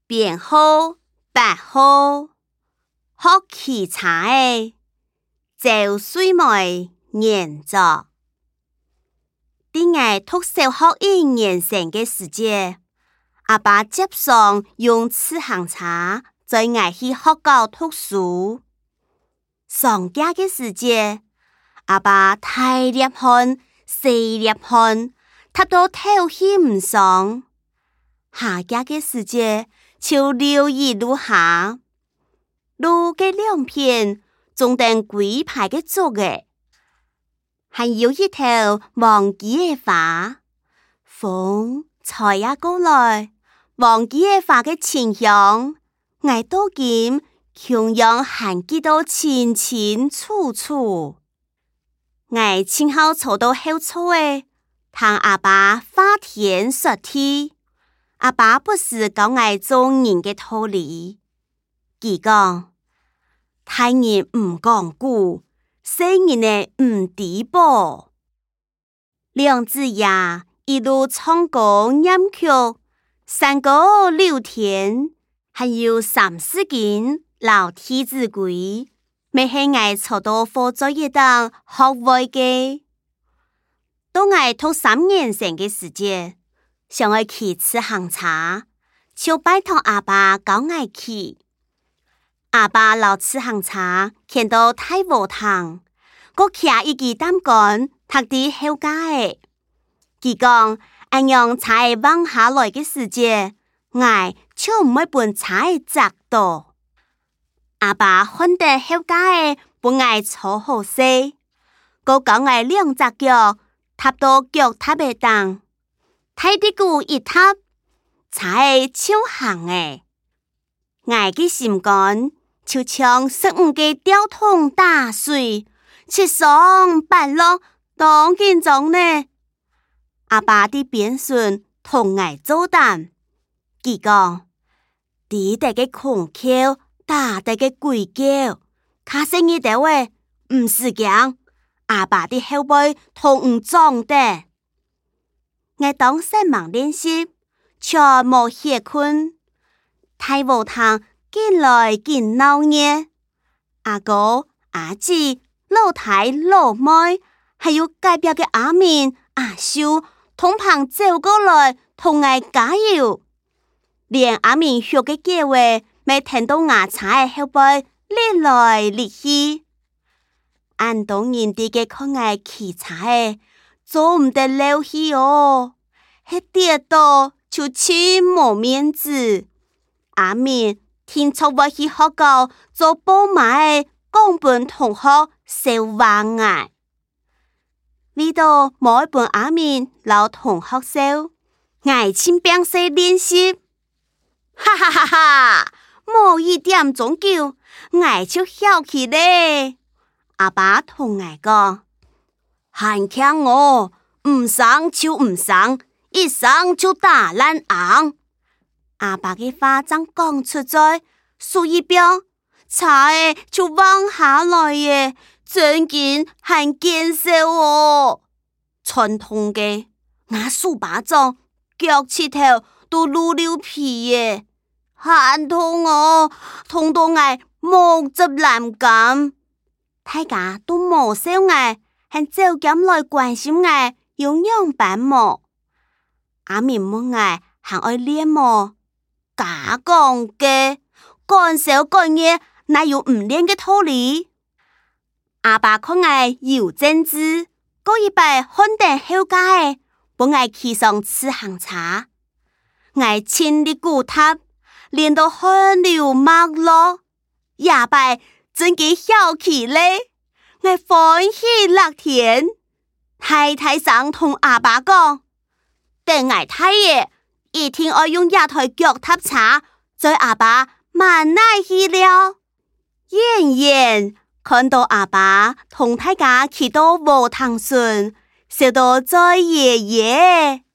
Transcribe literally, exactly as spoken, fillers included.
编號八號，學騎車的周水梅研作。喺我讀小學一年生嘅時節，阿爸接送用自行車載我去學校讀書。上假嘅時節，阿爸大粒汗、細粒汗，踏到頭氣唔爽。下假嘅時節，就流雨路下，路嘅兩邊種定幾排嘅竹嘅，還有一條忘記嘅花，風吹呀過來，忘記嘅花嘅清香，我到今同樣還記到清清楚楚。我前後坐到後座誒，聽阿爸話天說地。阿爸不是教我做人嘅道理，佢講大人唔講古，小人呢唔低保。兩姊弟一路唱歌念曲，山歌聊天，還有三四斤老弟子規，咪係我坐到課桌一檔學會嘅。當我讀三年生嘅時節，想要騎自行車，就拜託阿爸教我騎。阿爸老自行車騎到大禾塘，我騎一支擔杆，踏地後架誒。佢講，按樣車放下來嘅時節，我就唔會本車砸到。阿爸看到後架誒，本我坐好勢，我教我兩隻腳踏到腳踏嘅檔。太地鼓一踏，車就行誒。我嘅心肝就像十五個吊桶打水，七上八落當緊張呢。阿爸啲變順同我做膽，佢講滴地嘅孔口，大地嘅鬼叫，卡聲一條誒，唔是講阿爸啲後背同唔裝的。我當時忙練習，卻冇歇困。大禾塘見來見鬧熱，阿哥、阿姊、老大、老妹，還有隔壁嘅阿明、阿秀，同旁走過來同我加油。連阿明學嘅叫話，未聽到牙擦嘅後背嚟來嚟去。按當人哋嘅看我騎車嘅，做唔得漏氣哦。一跌倒就黐冇面子。阿明聽說我去學校做報馬，講本同學笑話我。為到某一本阿明老同學笑，我請病死練習。哈哈哈哈！冇一點鐘叫，我就笑起咧。阿爸同我講，喊強我唔上就唔上。一上就打爛硬，阿爸嘅話真講出在，數一表，車誒就往下來耶，真緊很見笑哦。傳統嘅，我數巴掌，腳趾頭都擼溜皮耶，很痛哦，痛到我目汁難咁。大家都冇笑我，很走咁來關心我，用樣板冇。阿明問我還愛練麼？假講嘅，幹小幹嘢，哪有唔練嘅道理？阿爸看我有正直，過一擺看定後架誒，幫我騎上自行車，我親力鼓踏，練到汗流滿落，下擺真嘅笑起咧，我歡喜樂天，太太上同阿爸講。等我太爺一定要用一台腳踏車，在阿爸慢耐去了。遠遠看到阿爸同大家騎到禾塘順，笑到在爺爺。